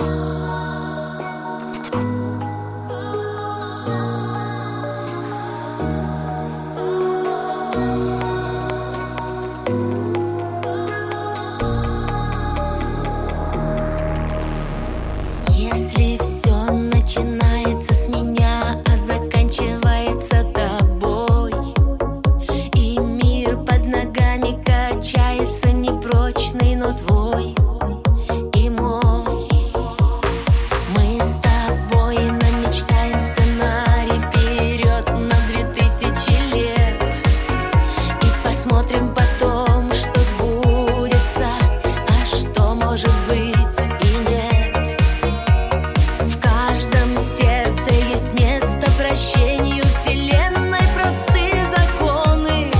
Если все начинается с меня, а заканчивается тобой, и мир под ногами качается непрочный, но твой и мой. Мы с тобой намечтаем сценарий вперед на 2000 лет, и посмотрим потом, что сбудется, а что может быть и нет. В каждом сердце есть место прощению вселенной, простые законы.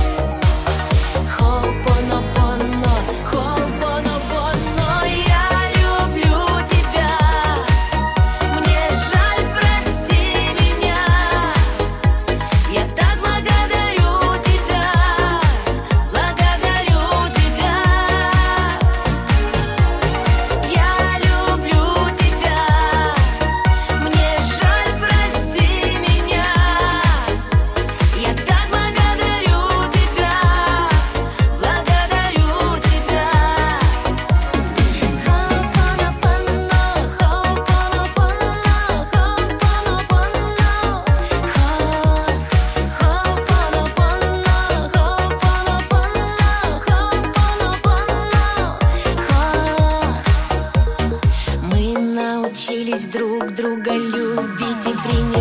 Хо'поноpono, хо'поноpono. Я люблю тебя, мне жаль, прости меня. Я так благодарю тебя, благодарю тебя. Я люблю тебя, мне жаль, прости меня. Я так благодарю тебя, благодарю тебя. Мы научились друг друга любить и принимать.